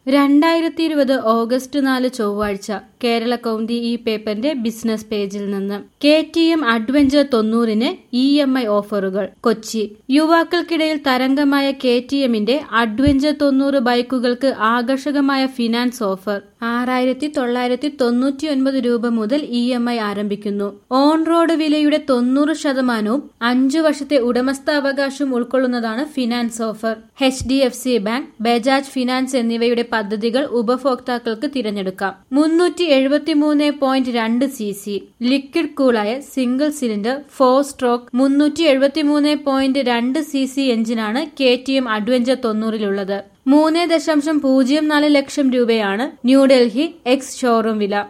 2020 August 4 ചൊവ്വാഴ്ച കേരള കൗമുദി ഈ പേപ്പറിന്റെ ബിസിനസ് പേജിൽ നിന്ന് KTM അഡ്വഞ്ചർ 90-ന് EMI ഓഫറുകൾ. കൊച്ചി. യുവാക്കൾക്കിടയിൽ തരംഗമായ KTMന്റെ അഡ്വഞ്ചർ 90 ബൈക്കുകൾക്ക് ആകർഷകമായ ഫിനാൻസ് ഓഫർ. 6,999 രൂപ മുതൽ EMI ആരംഭിക്കുന്നു. ഓൺ റോഡ് വിലയുടെ 90% 5 വർഷത്തെ ഉടമസ്ഥാവകാശം ഉൾക്കൊള്ളുന്നതാണ് finance offer. HDFC bank, Bajaj finance എന്നിവയുടെ പദ്ധതികൾ ഉപഭോക്താക്കൾക്ക് തിരഞ്ഞെടുക്കാം. 373.2 cc ലിക്വിഡ് കൂളായ സിംഗിൾ സിലിണ്ടർ 4 സ്ട്രോക്ക് 373.2 cc എഞ്ചിനാണ് KTM അഡ്വഞ്ചർ 90-ലുള്ളത്. 3.04 ലക്ഷം രൂപയാണ് ന്യൂഡൽഹി എക്സ് ഷോറൂം വില.